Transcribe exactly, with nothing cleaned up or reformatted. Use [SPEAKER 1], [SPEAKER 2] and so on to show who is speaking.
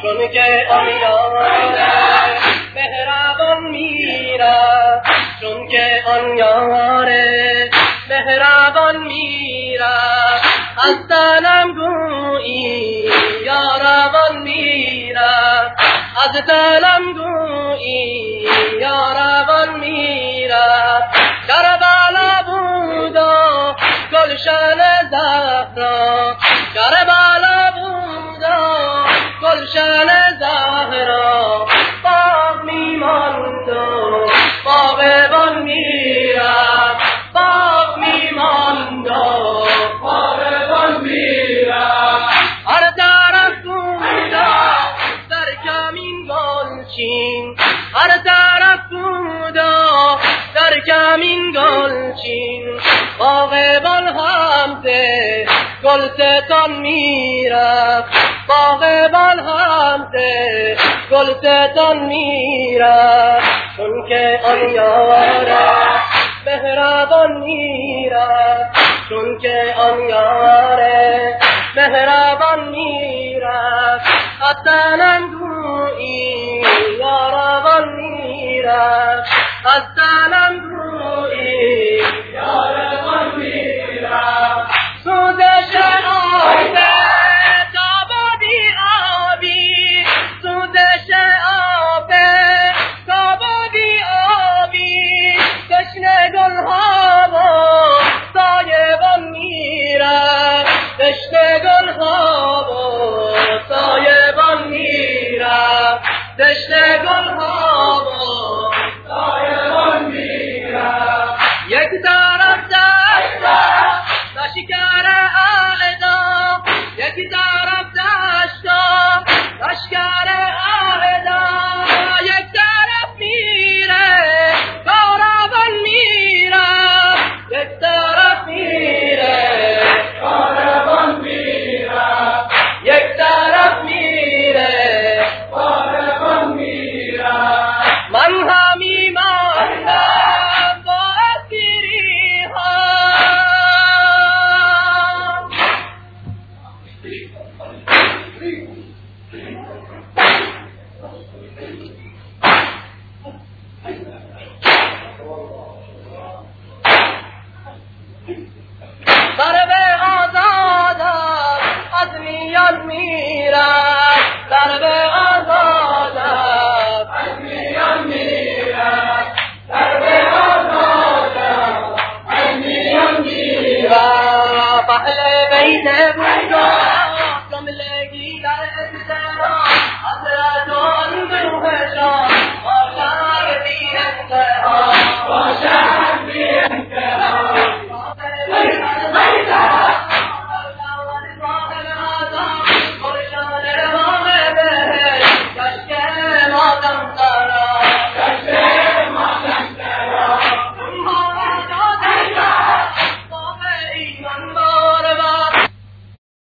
[SPEAKER 1] چون که آن یار مهربان میرد، چون که آن یار مهربان میرد، از دلم گویی یاربان میرد، از دلم گویی یاربان میرد. کربلا بود و گلشن زهرا، کربلا بود و گلشن زهرا، باغ میماند و باغبان میرد، باغ میماند و باغبان میرد. هر طرف بود در کمین گلچین، هر طرف بود در کمین گلچین، باغبان هم ز گلستان میرفت، باغبان هم ز گلستان میرفت. چون که آن یار مهربان میرفت، چون که آن یار مهربان میرفت، از دلم گویی یاربان میرفت، از دلم گویی یاربان میرفت. سوزش آب تابادی آبی، سوزش آب تابادی آبی، تشنه گلها و سایبان میرفت، تشنه گلها و سایبان میرفت، تشنه گلها و سایبان میرفت. یک طرف دشت لشکر اعدا، یک طرف دشت لشکر اعدا، یک طرف میره کاروان میره، یک طرف میره کاروان میره، یک طرف میره کاروان میره. من همی ماندم با اسیری ها،